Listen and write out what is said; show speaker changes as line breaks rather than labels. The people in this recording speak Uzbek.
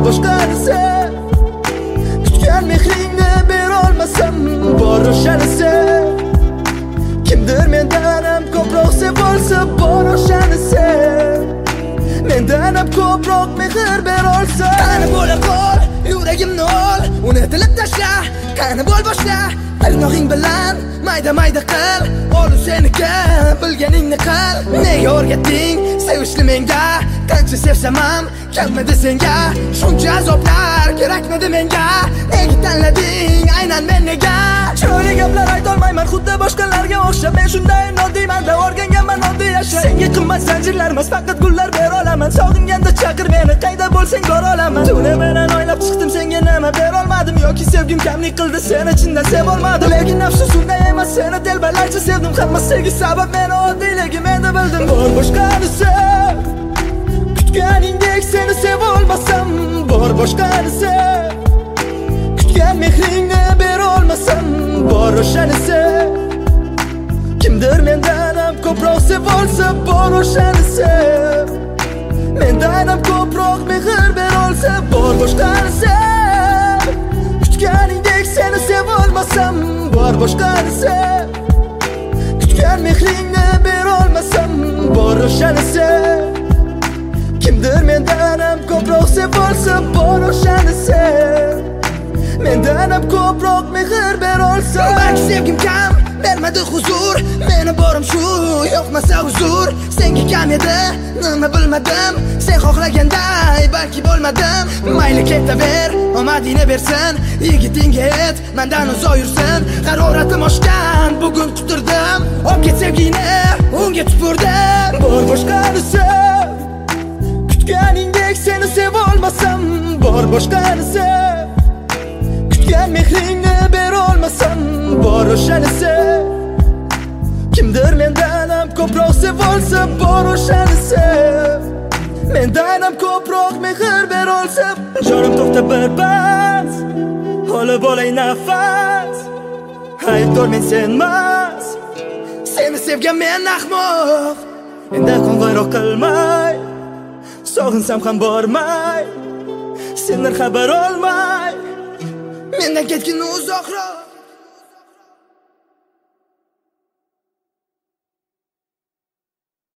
boshqarisi. Kutgan mehringni berolmasam bor o'shanisi. Kimdir mendan ham ko'proq sevolsa bor o'shanisi. Mendan ham ko'proq mehr berolsa. Qani bo'la qol, yuragimni ol, unutilib tashla. Qani bo'l boshla, tirnog'ing bilan mayda qil. Ol seniki, bilganingni qil. Nega o'rgatding sevishni menga? Qancha sevsam ham kelmadi senga. Shuncha azoblar kerakmidi menga? Nega tanlading aynan men nega? Chiroyli gaplar aytolmayman xuddi boshqalarga o'xshab. Men shunday noddiyman-da, o'rganganman oddiy yashab. Senga qimmat zanjirlar emas, faqat gullar bera olaman. Sog'inganda chaqir meni, qayda bo'lsang bora olaman. Tuni bilan o'ylab chiqdim, senga nima bera olmadim yoki sevgim kamlik qildi, seni chindan seva olmadim. Lekin afsus unday emas, seni telbalarcha sevdim. Hamma sevgi sabab meni oddiyligim endi bildim. Bor boshqarisi. Kutganingdek seni seva olmasam bor boshqarisi. Kutgan mehringni bera olmasam bor o'shanisi. Kimdir mendan ham ko'proq sevolsa bor o'shanisi. Mendan ham ko'proq mehr bera olsa bor boshqarisi. Kutganingdek seni seva olmasam bor boshqarisi. Kutgan mehringni bera olmasam bor o'shanisi. Kimdir mendan ham ko'proq sevolsa bor o'shanisi. Mendan ham ko'proq mehr bera olsa. Balki sevgim kam bermadi huzur, meni borim shu yo'qmasa huzur. Senga kam edi, nima bilmadim. Sen xohlaganday balki bo'lmadim. Mayli ketaver, omadingni bersin. Yigitingga ayt, mendan uzoq yursin. Haroratim oshgan, bugun quturdim. Olib ket sevgingni, unga tupurdim. Bor boshqarisi. Kutganingdek seni seva olmasam bor boshqarisi. Kutgan mehringni bera olmasam bor o'shanisi. Kimdir mendan ham ko'proq sevolsa bor o'shanisi. Mendan ham ko'proq mehr bera olsa. Jonim to'xta birpas, olib olay nafas. Aybdor men senmas, seni sevgan men ahmoq. Endi qo'ng'iroq qilmay, sog'insam ham bormay, sendan xabar olmay, mendan ketgin uzoqroq.